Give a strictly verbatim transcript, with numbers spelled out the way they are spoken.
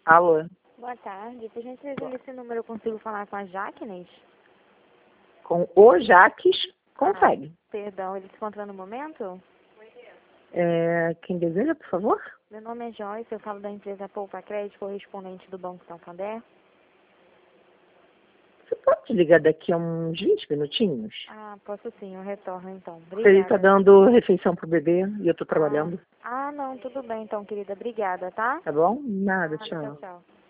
Alô? Boa tarde. Por gentileza, nesse número eu consigo falar com a Jaquenes? Com o Jaques, consegue. Ah, perdão, ele se encontra no momento? É, quem deseja, por favor? Meu nome é Joyce, eu falo da empresa Poupa Crédito, correspondente do Banco Santander. Você pode ligar daqui a uns vinte minutinhos? Ah, posso sim, eu retorno então. Ele está Obrigada. dando refeição pro bebê e eu estou Ah, trabalhando. ah, não, tudo bem então, querida. Obrigada, tá? Tá bom? Nada, Ah, tchau, tchau. tchau.